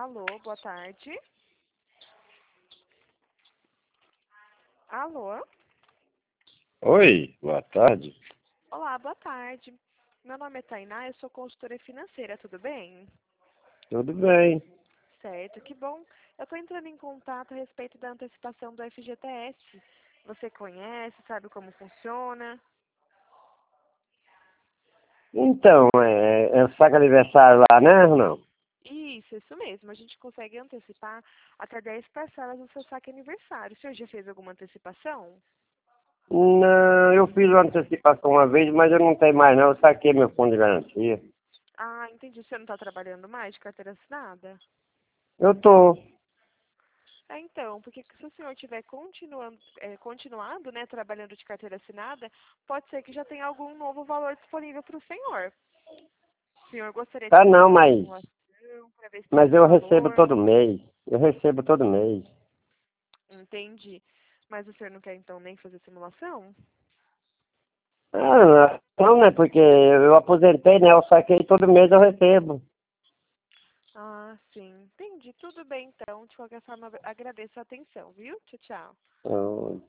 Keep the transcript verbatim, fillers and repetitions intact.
Alô, boa tarde. Alô? Oi, boa tarde. Olá, boa tarde. Meu nome é Tainá, eu sou consultora financeira, tudo bem? Tudo bem? Certo, que bom. Eu estou entrando em contato a respeito da antecipação do F G T S. Você conhece, sabe como funciona? Então, é, é o saque aniversário lá, né, ou não? Isso, isso mesmo. A gente consegue antecipar até dez parcelas do seu saque aniversário. O senhor já fez alguma antecipação? Não, eu fiz uma antecipação uma vez, mas eu não tenho mais não, eu saquei meu fundo de garantia. Ah, entendi. O senhor não está trabalhando mais de carteira assinada? Eu tô. É, então, porque se o senhor estiver continuando, é, continuado, né, trabalhando de carteira assinada, pode ser que já tenha algum novo valor disponível para o senhor. O senhor gostaria de Ah, fazer não, uma mas, simulação para ver se tem mas algum eu recebo valor? todo mês. Eu recebo todo mês. Entendi. Mas o senhor não quer, então, nem fazer simulação? Ah, não, né, porque eu aposentei, né, eu saquei todo mês, eu recebo. Ah, sim. Entendi. Tudo bem, então. De qualquer forma, agradeço a atenção, viu? Tchau, tchau. Eu